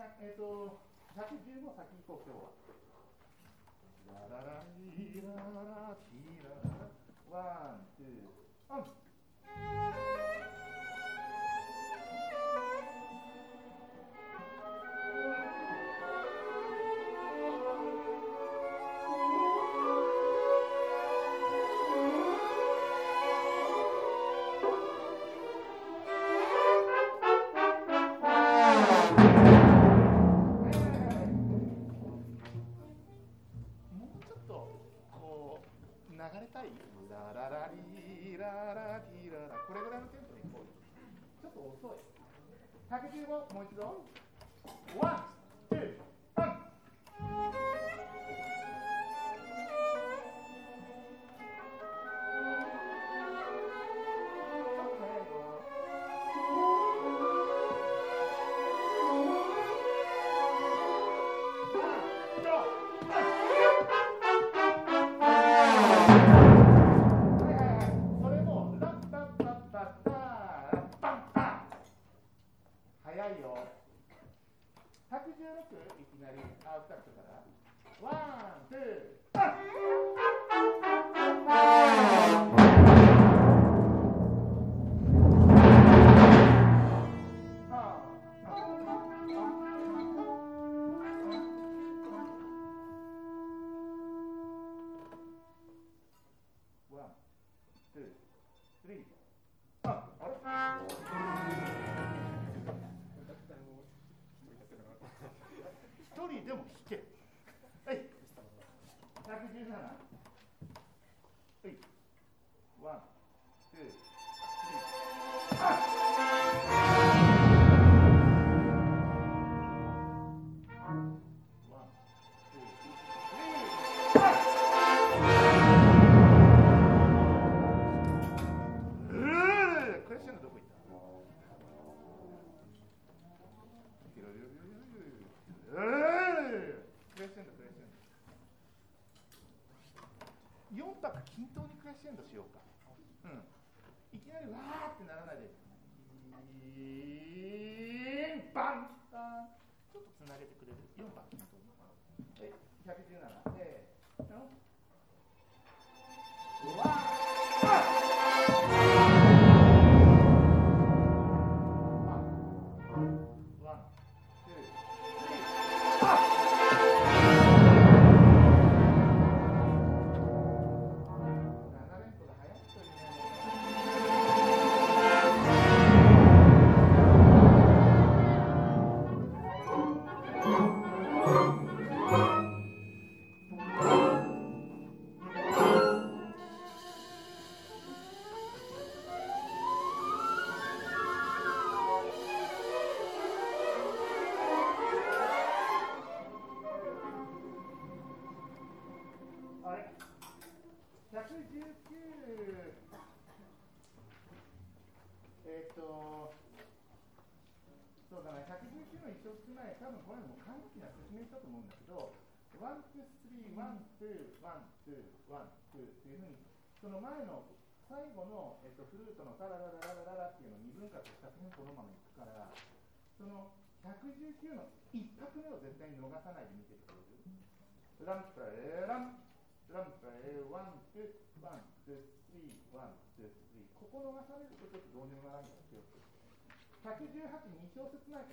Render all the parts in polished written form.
115先行こう、今日は。ラララリララティララワン、ツー、オン。流れたいラララリララリララ、これぐらいのテンポでいこう。ちょっと遅い。115、もう一度。ワン、ツー、オン。116いきなりアウトタックからワン、ツー、一人でも弾け。はい。117。はい。ワン、ツー、スリー。ワン、ツー、クレッシェンドどこ行った？4拍均等にクレッシェンドしようか。いきなりわーってならないで。バンバン。ちょっとつなげてくれる。4拍均等に。はい、117。わー。そうだな、119の一生少ない、多分これも簡易な説明したと思うんだけど、ワン、ツー、スリー、ワン、ツー、ワン、ツー、ワン、ツーっていうふうに、その前の最後の、フルートのタララララララっていうのを二分割したテンポのままいくから、その119の一拍目を絶対に逃さないで見ててくれる？ランプラン、ランプワン、ツー、ワン、ツー、スリー、ワン、ツー、スリー。ここ逃されるとちょっとどうにもならないから気をつけて。118、2小節ないから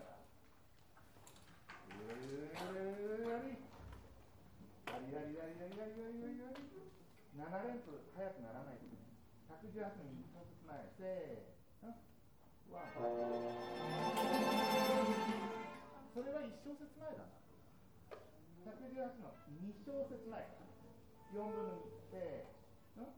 。7連符早くならないとね。118の2小節前。せーの。ワン。それは1小節前だな。118の2小節前から。4分の2。せーの。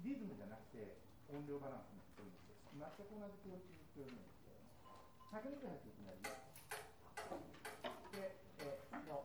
リズムじゃなくて音量バランスのという全く同じクオリティっていうんですけど、128いきなりで、の